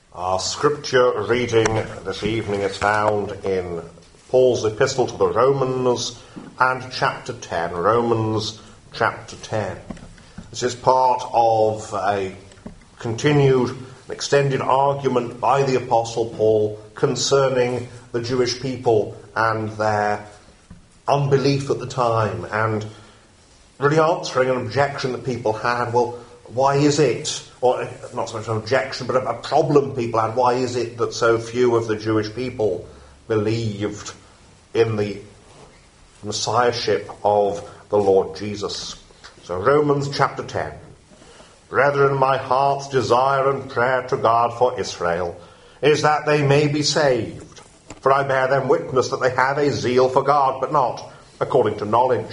Our scripture reading this evening is found in Paul's epistle to the Romans and chapter 10. Romans chapter 10. This is part of a continued, extended argument by the Apostle Paul concerning the Jewish people and their unbelief at the time, and really answering an objection that people had. Well, why is it, or not so much an objection, but a problem people had, why is it that so few of the Jewish people believed in the messiahship of the Lord Jesus? So Romans chapter 10. Brethren, my heart's desire and prayer to God for Israel is that they may be saved. For I bear them witness that they have a zeal for God, but not according to knowledge.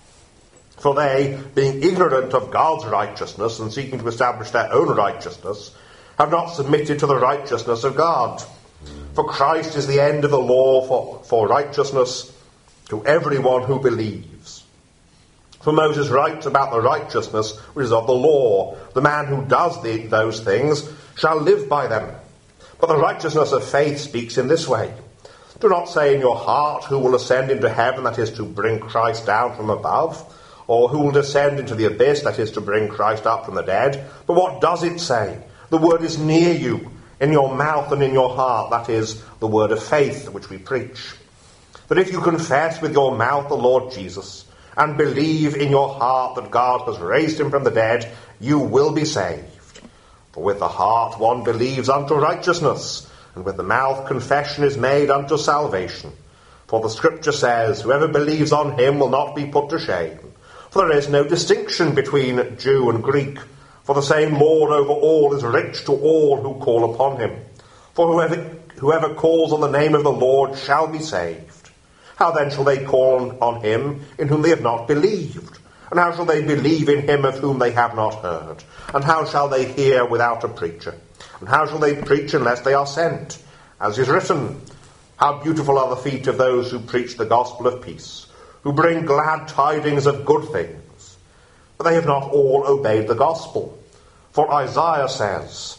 For they, being ignorant of God's righteousness and seeking to establish their own righteousness, have not submitted to the righteousness of God. For Christ is the end of the law for righteousness to everyone who believes. For Moses writes about the righteousness which is of the law. The man who does those things shall live by them. But the righteousness of faith speaks in this way. Do not say in your heart, who will ascend into heaven, that is to bring Christ down from above, or who will descend into the abyss, that is to bring Christ up from the dead. But what does it say? The word is near you, in your mouth and in your heart, that is the word of faith which we preach. That if you confess with your mouth the Lord Jesus, and believe in your heart that God has raised him from the dead, you will be saved. For with the heart one believes unto righteousness, and with the mouth confession is made unto salvation. For the scripture says, whoever believes on him will not be put to shame. For there is no distinction between Jew and Greek, for the same Lord over all is rich to all who call upon him. For whoever calls on the name of the Lord shall be saved. How then shall they call on him in whom they have not believed? And how shall they believe in him of whom they have not heard? And how shall they hear without a preacher? And how shall they preach unless they are sent? As is written, how beautiful are the feet of those who preach the gospel of peace, who bring glad tidings of good things. But they have not all obeyed the gospel. For Isaiah says,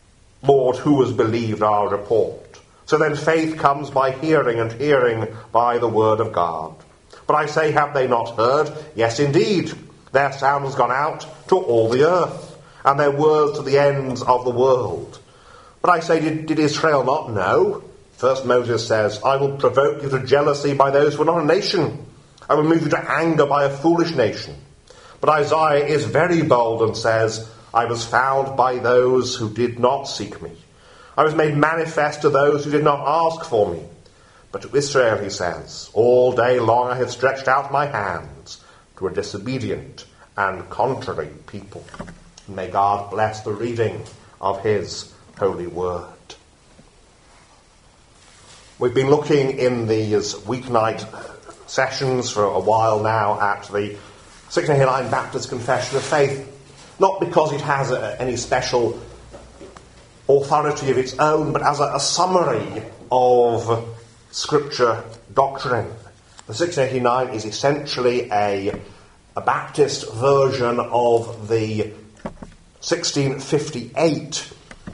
Lord, who has believed our report? So then faith comes by hearing, and hearing by the word of God. But I say, have they not heard? Yes, indeed. Their sound has gone out to all the earth, and their words to the ends of the world. But I say, did Israel not know? First Moses says, I will provoke you to jealousy by those who are not a nation. I will move you to anger by a foolish nation. But Isaiah is very bold and says, I was found by those who did not seek me. I was made manifest to those who did not ask for me. But to Israel, he says, all day long I have stretched out my hands to a disobedient and contrary people. May God bless the reading of his holy word. We've been looking in these weeknight sessions for a while now at the 1689 Baptist Confession of Faith, not because it has any special authority of its own, but as a summary of Scripture doctrine. The 1689 is essentially a Baptist version of the 1658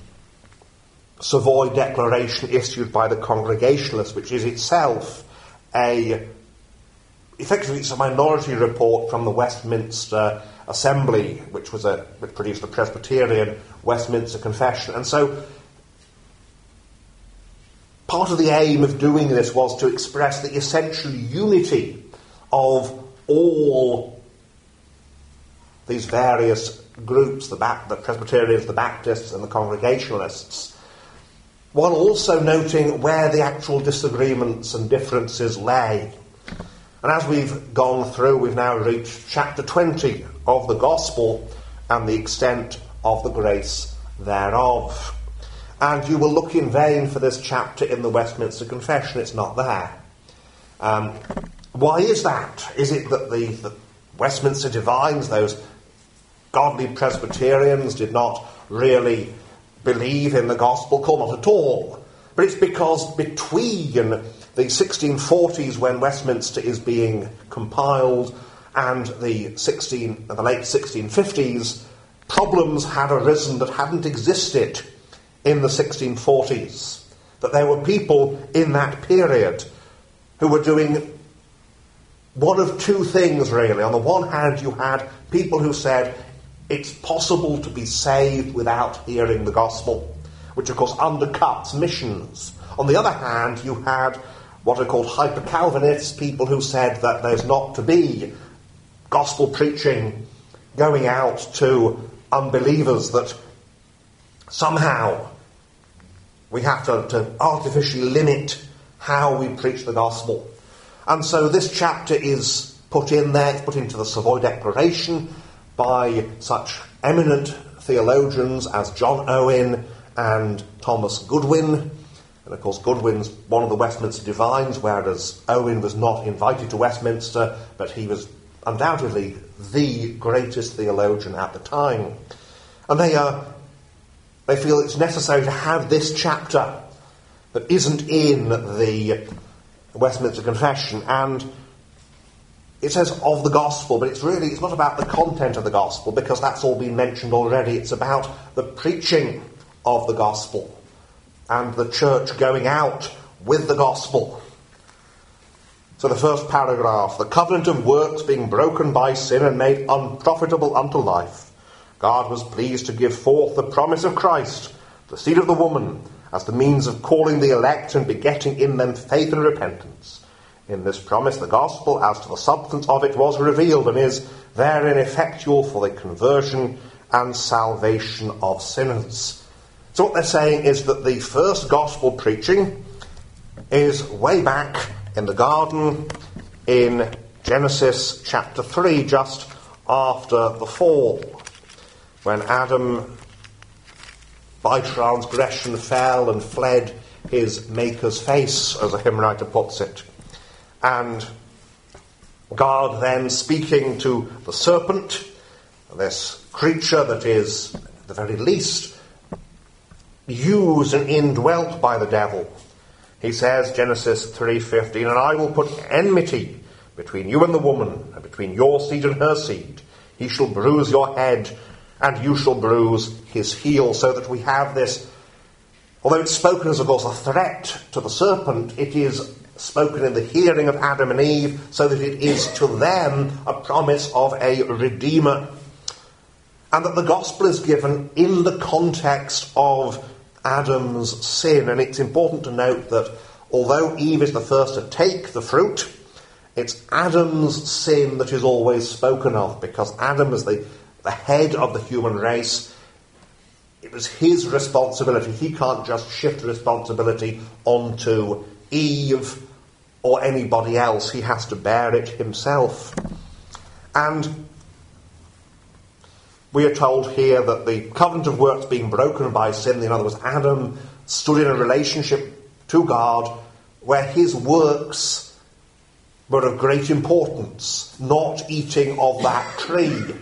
Savoy Declaration issued by the Congregationalists, which is itself effectively it's a minority report from the Westminster Assembly, which produced the Presbyterian Westminster Confession. And so part of the aim of doing this was to express the essential unity of all these various groups, the Presbyterians, the Baptists, and the Congregationalists, while also noting where the actual disagreements and differences lay. And as we've gone through, we've now reached chapter 20 of the Gospel and the extent of the grace thereof. And you will look in vain for this chapter in the Westminster Confession. It's not there. Why is that? Is it that the Westminster divines, those godly Presbyterians, did not really believe in the Gospel? Not at all. But it's because between the 1640s, when Westminster is being compiled, and the late 1650s, problems had arisen that hadn't existed in the 1640s. That there were people in that period who were doing one of two things, really. On the one hand, you had people who said it's possible to be saved without hearing the gospel, which of course undercuts missions. On the other hand, you had what are called hyper-Calvinists, people who said that there's not to be gospel preaching going out to unbelievers, that somehow we have to artificially limit how we preach the gospel. And so this chapter is put in there, it's put into the Savoy Declaration by such eminent theologians as John Owen and Thomas Goodwin. And of course Goodwin's one of the Westminster Divines, whereas Owen was not invited to Westminster, but he was undoubtedly the greatest theologian at the time. And they feel it's necessary to have this chapter that isn't in the Westminster Confession, and it says of the gospel, but it's not about the content of the gospel, because that's all been mentioned already. It's about the preaching of the gospel and the church going out with the gospel. So the first paragraph: the covenant of works being broken by sin and made unprofitable unto life, God was pleased to give forth the promise of Christ, the seed of the woman, as the means of calling the elect and begetting in them faith and repentance. In this promise the gospel, as to the substance of it, was revealed, and is therein effectual for the conversion and salvation of sinners. So what they're saying is that the first gospel preaching is way back in the garden in Genesis chapter 3, just after the fall, when Adam by transgression fell and fled his Maker's face, as a hymn writer puts it. And God then, speaking to the serpent, this creature that is, at the very least, used and indwelt by the devil, he says, Genesis 3:15, and I will put enmity between you and the woman, and between your seed and her seed. He shall bruise your head, and you shall bruise his heel. So that we have this, although it's spoken as, of course, a threat to the serpent, it is spoken in the hearing of Adam and Eve, so that it is to them a promise of a Redeemer. And that the gospel is given in the context of Adam's sin. And it's important to note that although Eve is the first to take the fruit, it's Adam's sin that is always spoken of, because Adam is the head of the human race. It was his responsibility. He can't just shift responsibility onto Eve or anybody else. He has to bear it himself. And we are told here that the covenant of works being broken by sin, in other words, Adam stood in a relationship to God where his works were of great importance, not eating of that tree.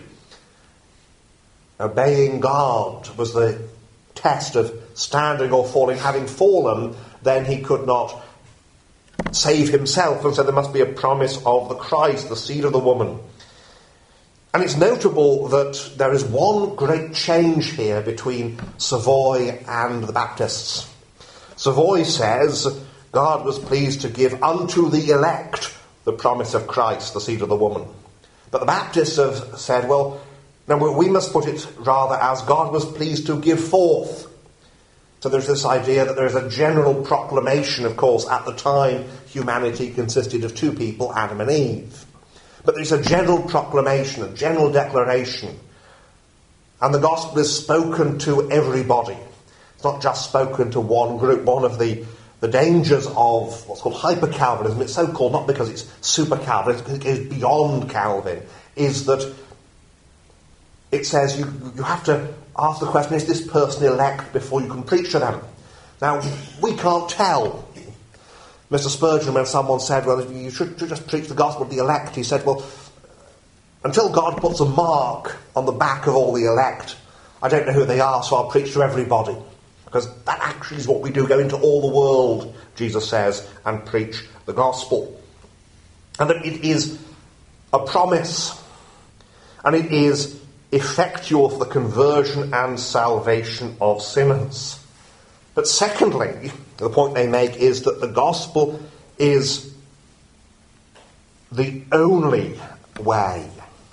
Obeying God was the test of standing or falling. Having fallen, then he could not save himself, and so there must be a promise of the Christ, the seed of the woman. And it's notable that there is one great change here between Savoy and the Baptists. Savoy says God was pleased to give unto the elect the promise of Christ, the seed of the woman. But the Baptists have said, well, now we must put it rather as God was pleased to give forth. So there's this idea that there's a general proclamation. Of course, at the time, humanity consisted of two people, Adam and Eve. But there's a general proclamation, a general declaration. And the gospel is spoken to everybody. It's not just spoken to one group. One of the dangers of what's called hyper-Calvinism, it's so called not because it's super-Calvin, it goes beyond Calvin, is that it says you have to ask the question, is this person elect, before you can preach to them? Now, we can't tell. Mr. Spurgeon, when someone said, well, you should just preach the gospel to the elect, he said, well, until God puts a mark on the back of all the elect, I don't know who they are, so I'll preach to everybody. Because that actually is what we do, go into all the world, Jesus says, and preach the gospel. And that it is a promise, and it is effectual for the conversion and salvation of sinners. But secondly, the point they make is that the gospel is the only way.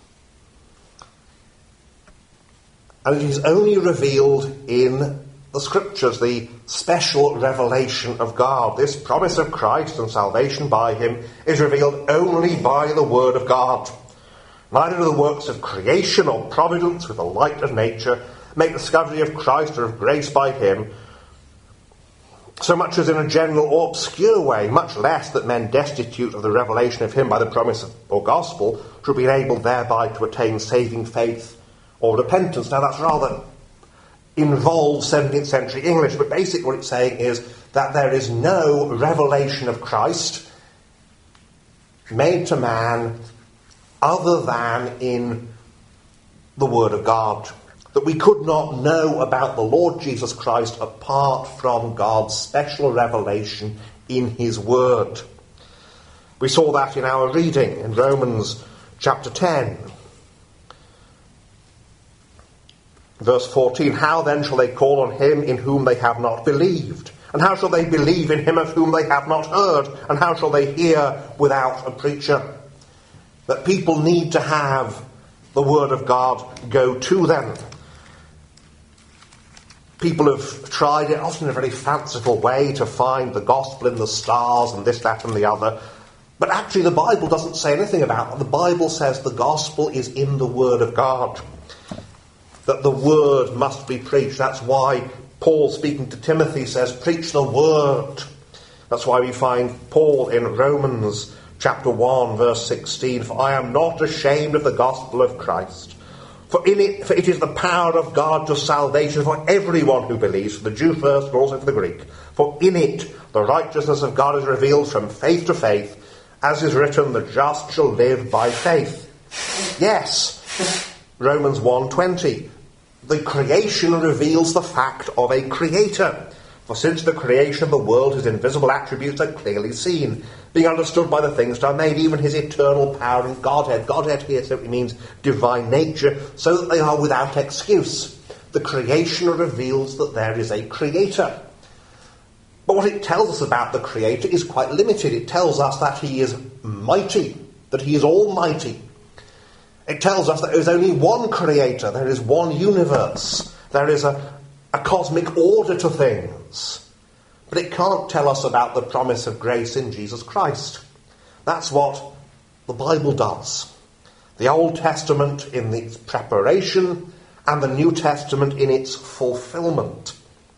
And it is only revealed in the Scriptures, the special revelation of God. This promise of Christ and salvation by him is revealed only by the Word of God. Neither do the works of creation or providence with the light of nature make discovery of Christ or of grace by him, so much as in a general or obscure way, much less that men destitute of the revelation of him by the promise of, or gospel should be enabled thereby to attain saving faith or repentance. Now that's rather involved 17th century English, but basically what it's saying is that there is no revelation of Christ made to man other than in the Word of God. That we could not know about the Lord Jesus Christ apart from God's special revelation in his Word. We saw that in our reading in Romans chapter 10. Verse 14, how then shall they call on him in whom they have not believed? And how shall they believe in him of whom they have not heard? And how shall they hear without a preacher? That people need to have the Word of God go to them. People have tried it, often in a very fanciful way, to find the gospel in the stars and this, that and the other. But actually the Bible doesn't say anything about it. The Bible says the gospel is in the Word of God. That the Word must be preached. That's why Paul, speaking to Timothy, says, preach the Word. That's why we find Paul in Romans chapter 1, verse 16, for I am not ashamed of the gospel of Christ. For it is the power of God to salvation for everyone who believes, for the Jew first, but also for the Greek. For in it the righteousness of God is revealed from faith to faith, as is written, the just shall live by faith. Yes, Romans 1:20. The creation reveals the fact of a creator. For since the creation of the world, his invisible attributes are clearly seen, being understood by the things that are made, even his eternal power and Godhead. Godhead here simply means divine nature, so that they are without excuse. The creation reveals that there is a creator. But what it tells us about the creator is quite limited. It tells us that he is mighty, that he is almighty. It tells us that there is only one creator, there is one universe, there is a cosmic order to things. But it can't tell us about the promise of grace in Jesus Christ. That's what the Bible does. The Old Testament in its preparation and the New Testament in its fulfillment.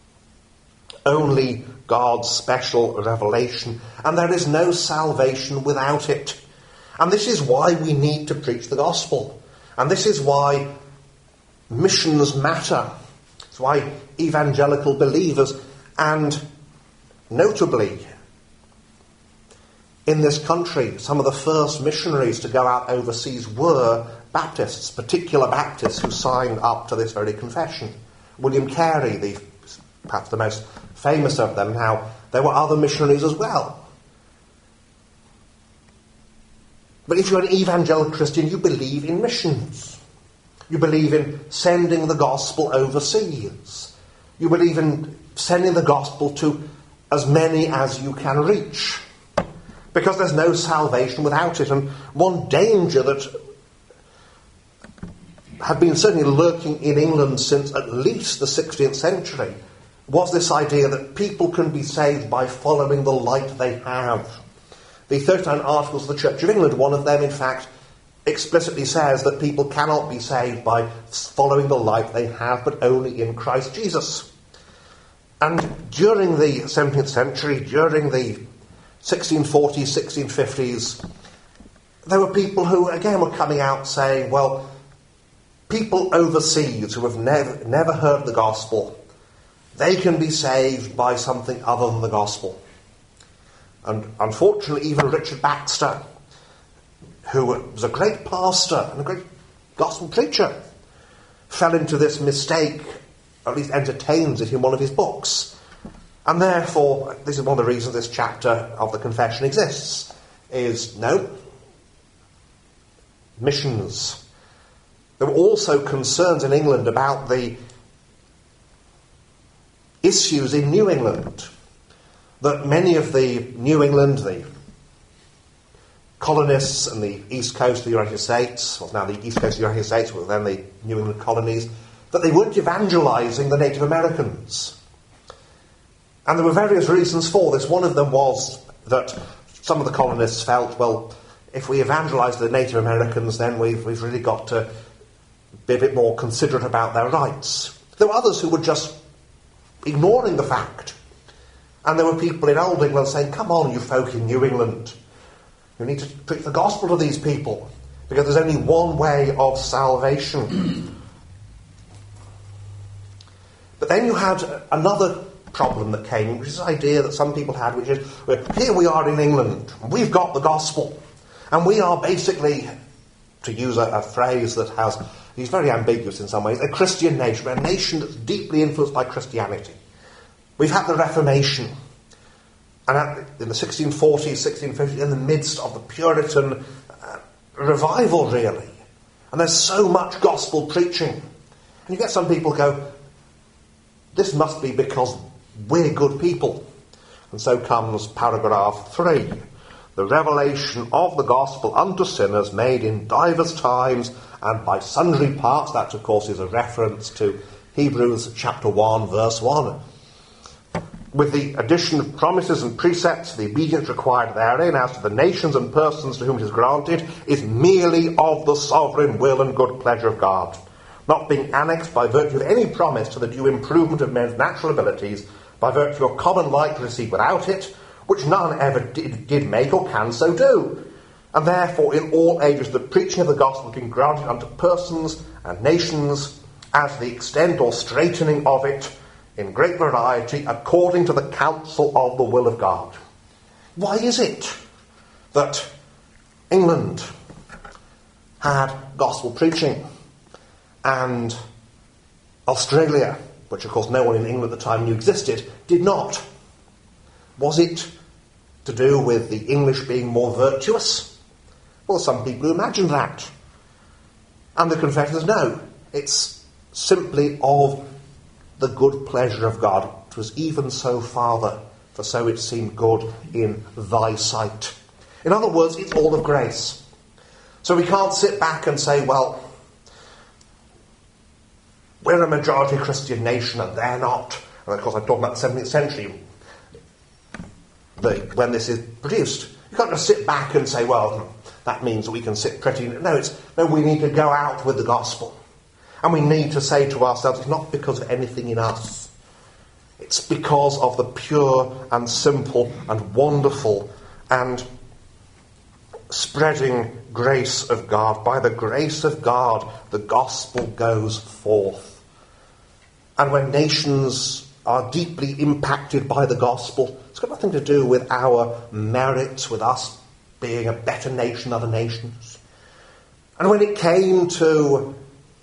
Only God's special revelation, and there is no salvation without it. And this is why we need to preach the gospel. And this is why missions matter. It's why evangelical believers, and notably in this country, some of the first missionaries to go out overseas were Baptists, particular Baptists who signed up to this very confession. William Carey, perhaps the most famous of them. Now, there were other missionaries as well. But if you're an evangelical Christian, you believe in missions. You believe in sending the gospel overseas. You believe in sending the gospel to as many as you can reach. Because there's no salvation without it. And one danger that had been certainly lurking in England since at least the 16th century was this idea that people can be saved by following the light they have. The 39 Articles of the Church of England, one of them, in fact, explicitly says that people cannot be saved by following the light they have, but only in Christ Jesus. And during the 17th century, during the 1640s, 1650s, there were people who, again, were coming out saying, well, people overseas who have never heard the gospel, they can be saved by something other than the gospel. And unfortunately, even Richard Baxter, who was a great pastor and a great gospel preacher, fell into this mistake, or at least entertains it in one of his books. And therefore, this is one of the reasons this chapter of the Confession exists, is no, missions. There were also concerns in England about the issues in New England that many of the New England, the colonists and the east coast of the United States, well, now the east coast of the United States, but then the New England colonies, that they weren't evangelizing the Native Americans. And there were various reasons for this. One of them was that some of the colonists felt, well, if we evangelize the Native Americans, then we've really got to be a bit more considerate about their rights. There were others who were just ignoring the fact. And there were people in Old England saying, come on, you folk in New England, you need to preach the gospel to these people, because there's only one way of salvation. But then you had another problem that came, which is this idea that some people had, which is, well, here we are in England, and we've got the gospel, and we are basically, to use a phrase that is very ambiguous in some ways, a Christian nation, a nation that's deeply influenced by Christianity. We've had the Reformation, and in the 1640s, 1650s, in the midst of the Puritan revival, really. And there's so much gospel preaching. And you get some people go, this must be because we're good people. And so comes paragraph 3. The revelation of the gospel unto sinners made in divers times and by sundry parts. That, of course, is a reference to Hebrews chapter 1, verse 1. With the addition of promises and precepts, the obedience required therein as to the nations and persons to whom it is granted is merely of the sovereign will and good pleasure of God, not being annexed by virtue of any promise to the due improvement of men's natural abilities, by virtue of common light to receive without it, which none ever did make or can so do. And therefore in all ages the preaching of the gospel has been granted unto persons and nations as the extent or straightening of it in great variety, according to the counsel of the will of God. Why is it that England had gospel preaching and Australia, which of course no one in England at the time knew existed, did not? Was it to do with the English being more virtuous? Well, some people who imagined that. And the confession says no, it's simply of the good pleasure of God. It was even so, Father, for so it seemed good in thy sight. In other words, it's all of grace. So we can't sit back and say, well, we're a majority Christian nation and they're not. And of course I'm talking about the 17th century, when this is produced. You can't just sit back and say, well, that means that we can sit pretty. No, we need to go out with the gospel. And we need to say to ourselves, it's not because of anything in us. It's because of the pure and simple and wonderful and spreading grace of God. By the grace of God, the gospel goes forth. And when nations are deeply impacted by the gospel, it's got nothing to do with our merits, with us being a better nation than other nations. And when it came to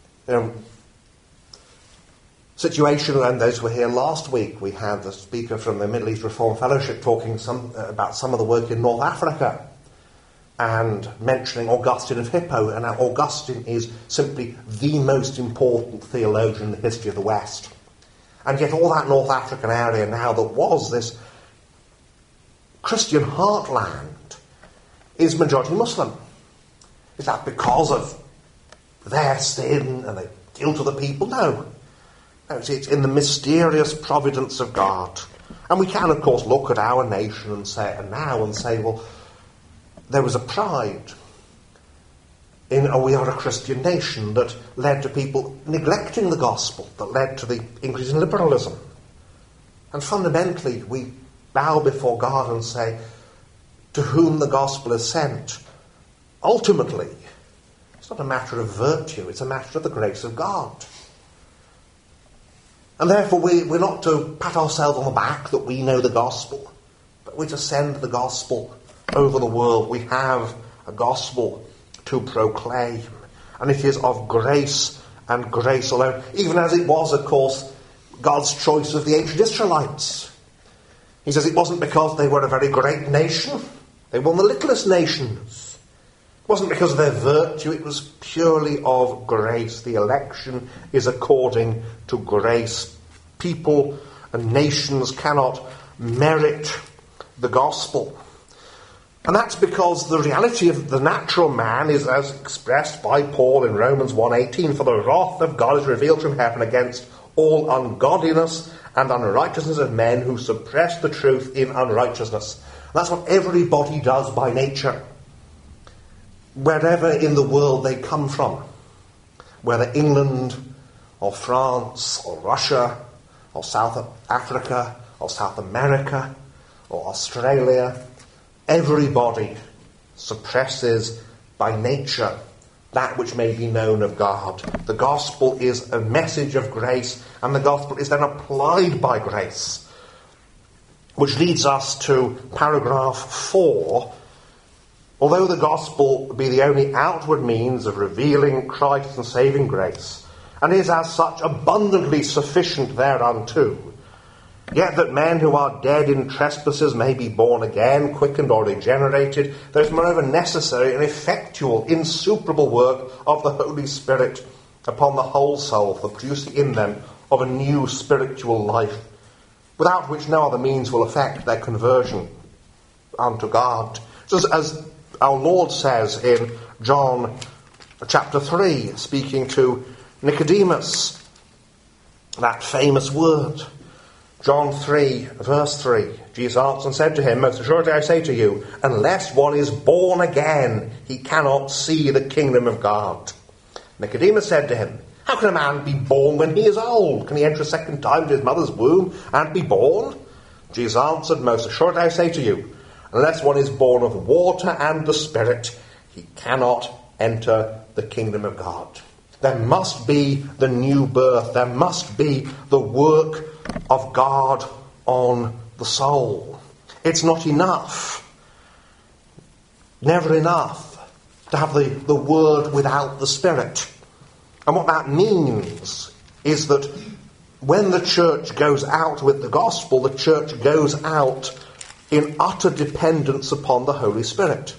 situation, and those who were here last week, we had the speaker from the Middle East Reform Fellowship talking about some of the work in North Africa and mentioning Augustine of Hippo. And now Augustine is simply the most important theologian in the history of the West. And yet all that North African area now that was this Christian heartland is majority Muslim. Is that because of their sin and the guilt of the people? No. It's in the mysterious providence of God. And we can, of course, look at our nation and say, well, there was a pride in, we are a Christian nation, that led to people neglecting the gospel, that led to the increase in liberalism. And fundamentally, we bow before God and say, to whom the gospel is sent, ultimately, it's not a matter of virtue, it's a matter of the grace of God. And therefore we're not to pat ourselves on the back that we know the gospel, but we're to send the gospel over the world. We have a gospel to proclaim, and it is of grace and grace alone, even as it was, of course, God's choice of the ancient Israelites. He says it wasn't because they were a very great nation, they were one of the littlest nations. It wasn't because of their virtue, it was purely of grace. The election is according to grace. People and nations cannot merit the gospel. And that's because the reality of the natural man is as expressed by Paul in Romans 1:18, for the wrath of God is revealed from heaven against all ungodliness and unrighteousness of men who suppress the truth in unrighteousness. And that's what everybody does by nature, wherever in the world they come from, whether England or France or Russia or South Africa or South America or Australia. Everybody suppresses by nature that which may be known of God. The gospel is a message of grace, and the gospel is then applied by grace. Which leads us to paragraph 4. Although the gospel be the only outward means of revealing Christ and saving grace, and is as such abundantly sufficient thereunto, yet that men who are dead in trespasses may be born again, quickened or regenerated, there is moreover necessary an effectual, insuperable work of the Holy Spirit upon the whole soul, for producing in them of a new spiritual life, without which no other means will effect their conversion unto God. Just as our Lord says in John chapter 3, speaking to Nicodemus, that famous word. John 3, verse 3, Jesus answered and said to him, most assuredly I say to you, unless one is born again, he cannot see the kingdom of God. Nicodemus said to him, how can a man be born when he is old? Can he enter a second time into his mother's womb and be born? Jesus answered, most assuredly I say to you, unless one is born of water and the Spirit, he cannot enter the kingdom of God. There must be the new birth. There must be the work of God on the soul. It's not enough, never enough, to have the word without the Spirit. And what that means is that when the church goes out with the gospel, the church goes out in utter dependence upon the Holy Spirit.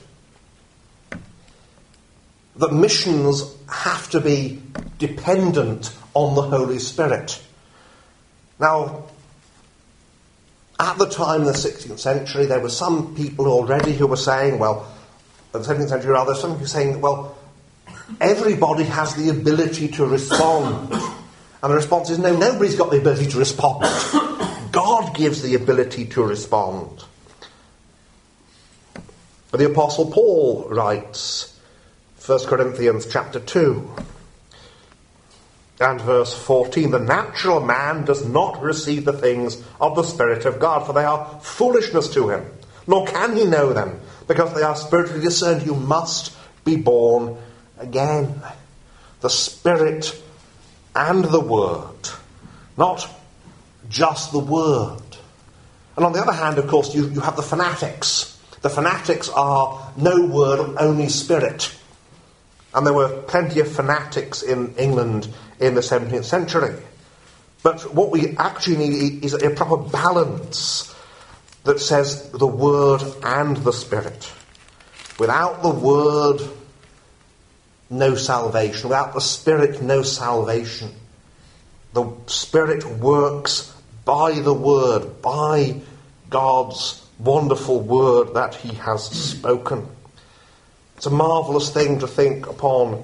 That missions have to be dependent on the Holy Spirit. Now, at the time in the 16th century, there were some people already who were saying, well, in the 17th century rather, some people saying, well, everybody has the ability to respond. And the response is, no, nobody's got the ability to respond. God gives the ability to respond. The Apostle Paul writes, 1 Corinthians chapter 2 and verse 14, the natural man does not receive the things of the Spirit of God, for they are foolishness to him, nor can he know them, because they are spiritually discerned. You must be born again. The Spirit and the Word, not just the Word. And on the other hand, of course, you have the fanatics. The fanatics are no word, only Spirit. And there were plenty of fanatics in England in the 17th century. But what we actually need is a proper balance that says the Word and the Spirit. Without the Word, no salvation. Without the Spirit, no salvation. The Spirit works by the Word, by God's wonderful Word that He has spoken. It's a marvellous thing to think upon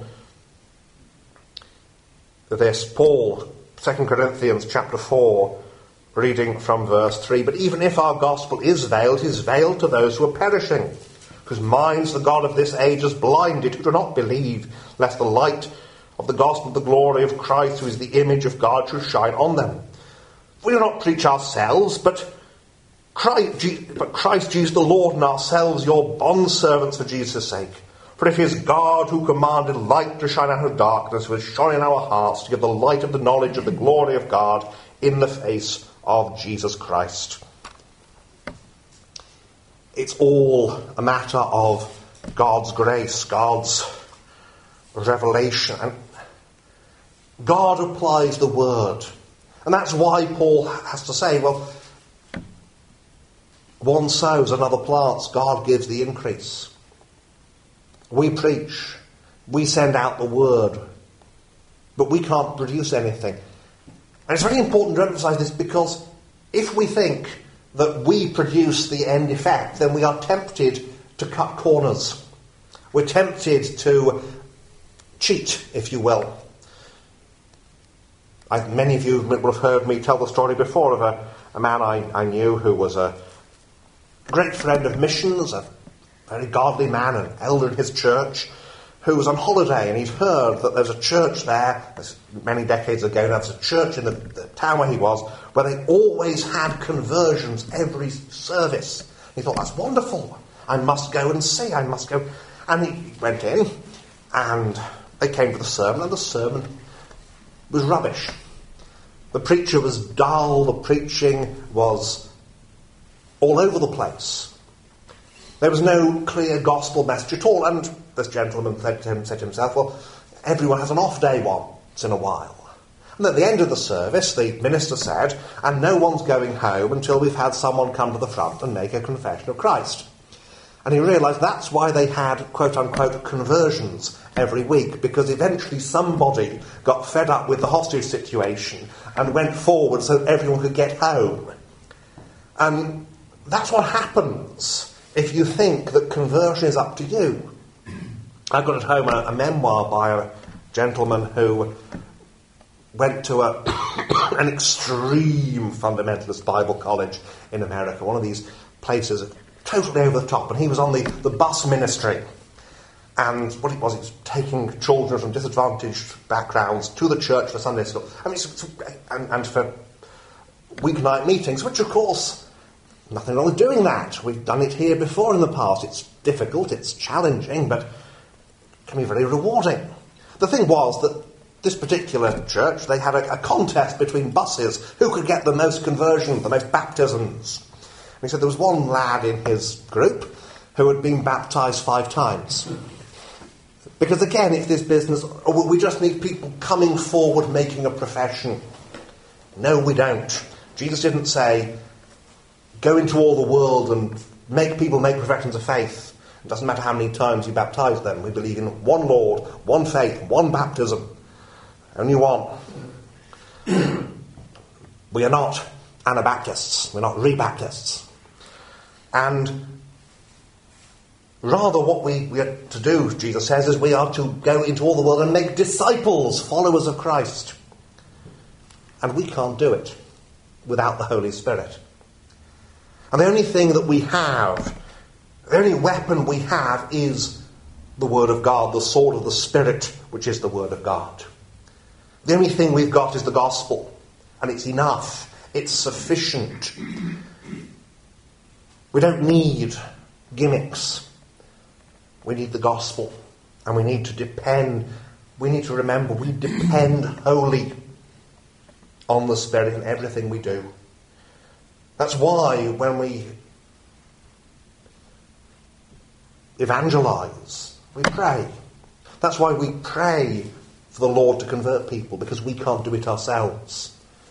this. Paul, 2 Corinthians chapter 4, reading from verse 3, but even if our gospel is veiled, it is veiled to those who are perishing, whose minds the God of this age has blinded, who do not believe, lest the light of the gospel of the glory of Christ, who is the image of God, should shine on them. We do not preach ourselves, but Christ Jesus the Lord, and ourselves your bondservants for Jesus' sake. For it is God who commanded light to shine out of darkness, who has shone in our hearts to give the light of the knowledge of the glory of God in the face of Jesus Christ. It's all a matter of God's grace, God's revelation. And God applies the word. And that's why Paul has to say, well, one sows, another plants, God gives the increase. We preach, we send out the word, but we can't produce anything. And it's very important to emphasize this because if we think that we produce the end effect, then we are tempted to cut corners. We're tempted to cheat, if you will. Many of you will have heard me tell the story before of a man I knew who was a great friend of missions, a very godly man, an elder in his church, who was on holiday, and he'd heard that there's a church there, many decades ago, now there's a church in the town where he was, where they always had conversions every service. He thought, that's wonderful. I must go and see, I must go. And he went in, and they came to the sermon, and the sermon was rubbish. The preacher was dull, the preaching was all over the place. There was no clear gospel message at all, and this gentleman said to himself, well, everyone has an off day once in a while. And at the end of the service, the minister said, and no one's going home until we've had someone come to the front and make a confession of Christ. And he realised that's why they had, quote-unquote, conversions every week, because eventually somebody got fed up with the hostage situation and went forward so everyone could get home. And that's what happens if you think that conversion is up to you. I've got at home a memoir by a gentleman who went to an extreme fundamentalist Bible college in America, one of these places totally over the top, and he was on the bus ministry. And what it was, he was taking children from disadvantaged backgrounds to the church for Sunday school. I mean, and for weeknight meetings, which of course, nothing wrong with doing that. We've done it here before in the past. It's difficult, it's challenging, but it can be very rewarding. The thing was that this particular church, they had a contest between buses. Who could get the most conversions, the most baptisms? And he said there was one lad in his group who had been baptised 5 times. Because again, it's this business, we just need people coming forward making a profession. No, we don't. Jesus didn't say, go into all the world and make people make professions of faith. It doesn't matter how many times you baptise them. We believe in one Lord, one faith, one baptism. Only one. We are not Anabaptists. We're not Rebaptists. And rather what we are to do, Jesus says, is we are to go into all the world and make disciples, followers of Christ. And we can't do it without the Holy Spirit. And the only thing that we have, the only weapon we have is the Word of God, the sword of the Spirit, which is the Word of God. The only thing we've got is the gospel. And it's enough. It's sufficient. We don't need gimmicks. We need the gospel. And we need to remember, we depend wholly on the Spirit in everything we do. That's why when we evangelize, we pray. That's why we pray for the Lord to convert people, because we can't do it ourselves.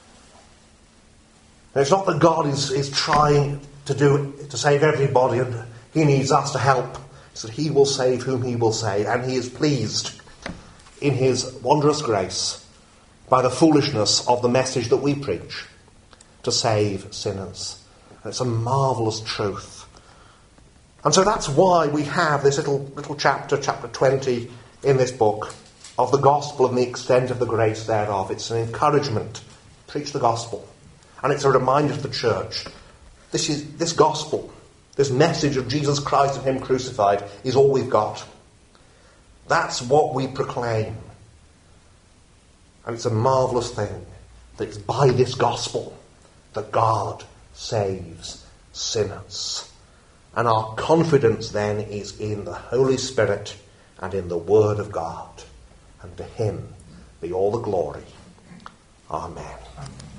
And it's not that God is trying to save everybody and he needs us to help. It's that he will save whom he will save, and he is pleased in his wondrous grace by the foolishness of the message that we preach to save sinners. And it's a marvellous truth. And so that's why we have this little chapter 20 in this book, of the gospel and the extent of the grace thereof. It's an encouragement. Preach the gospel. And it's a reminder to the church. This gospel, this message of Jesus Christ and him crucified, is all we've got. That's what we proclaim. And it's a marvellous thing that it's by this gospel that God saves sinners. And our confidence then is in the Holy Spirit and in the Word of God. And to him be all the glory. Amen.